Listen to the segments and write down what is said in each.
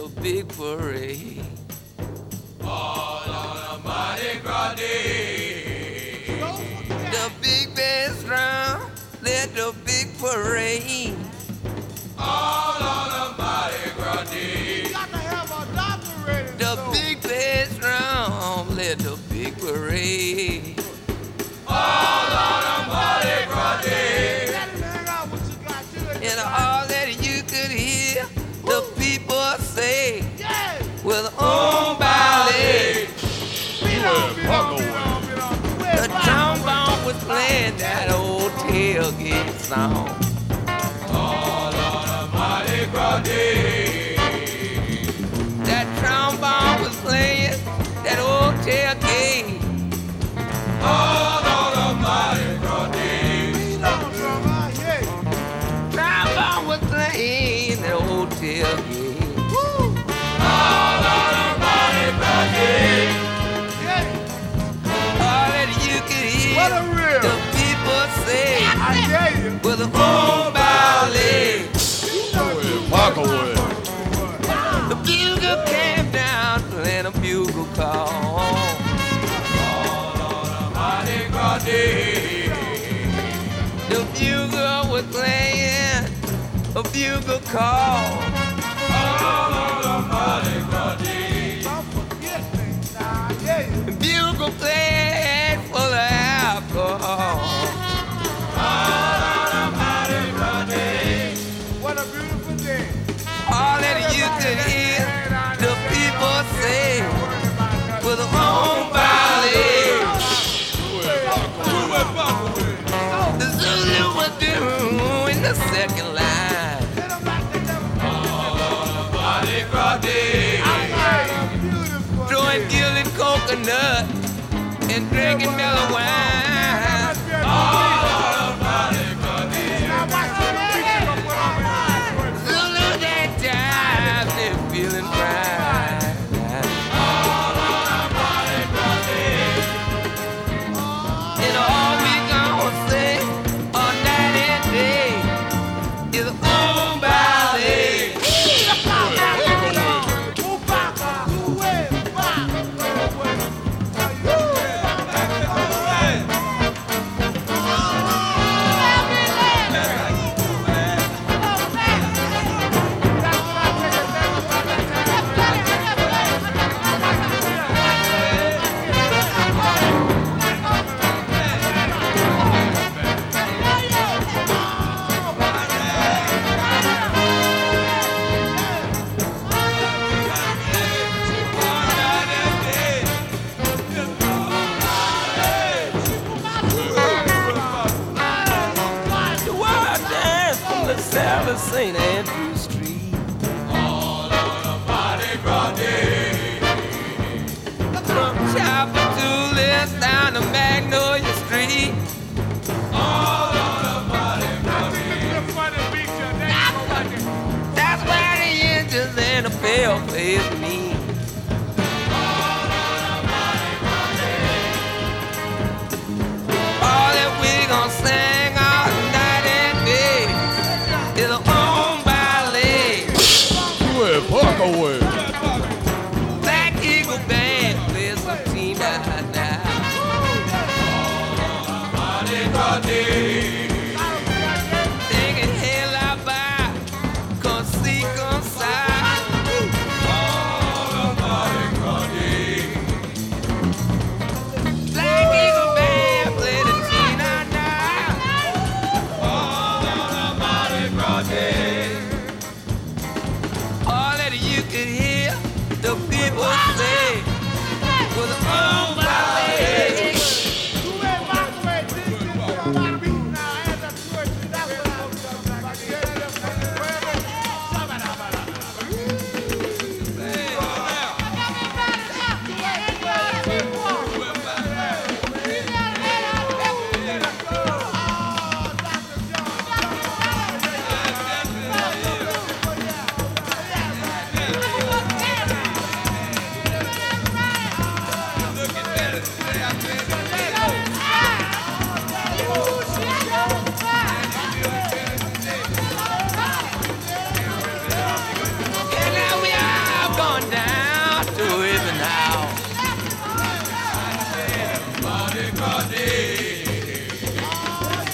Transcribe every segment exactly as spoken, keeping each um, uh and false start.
big parade. All on a Mardi Gras day. The big bass drum led the big parade. All on a Mardi Gras day. You got to have a doctor ready. The big bass drum led the big parade. All on a Mardi Gras day. And all that you could hear the people say with on ballet. The trombone was playing that old tailgate song. All on a Mardi Gras day. That trombone was playing that old tailgate. All on a Mardi Gras day. Trombone was playing that old tailgate. All on a Mardi Gras day. All that you could hear What a real. the people say I dare you. with a old ballet. Parkwood. The bugle came down playing a bugle call. All on a Mardi Gras day. The bugle was playing a bugle call. All on a Mardi Gras day. Don't forget me. Now, I dare you. The bugle played full of alcohol. All on a Mardi Gras day. What a beautiful day. All that you could hear the people say with a home ballet. The Zulu was doing the second line. All on a Mardi Gras day. Throwing gilded coconut and drinking mellow wine. All on a Mardi Gras day. Zulu that time they're feeling fine. All on a Mardi Gras day. And all we gonna say all night and day is a home ballet. The wild dance from the South of Saint Andrew Street. All on a Mardi Gras day. From Chapel to Liz down to Magnolia Street. All on a Mardi Gras day. That's where the engines and the bell plays meet. All that we gon' sing all night and day is a home ballet.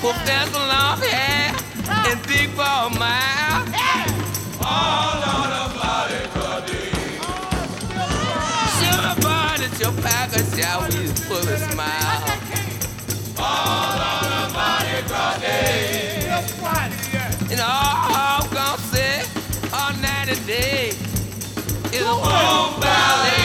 Professor long hair and big ball mouth. All on a Mardi Gras day. Shimmer burn at your package, shall we full of smile. All on a Mardi Gras day. And all I'm gonna say all night and day is a warm valley.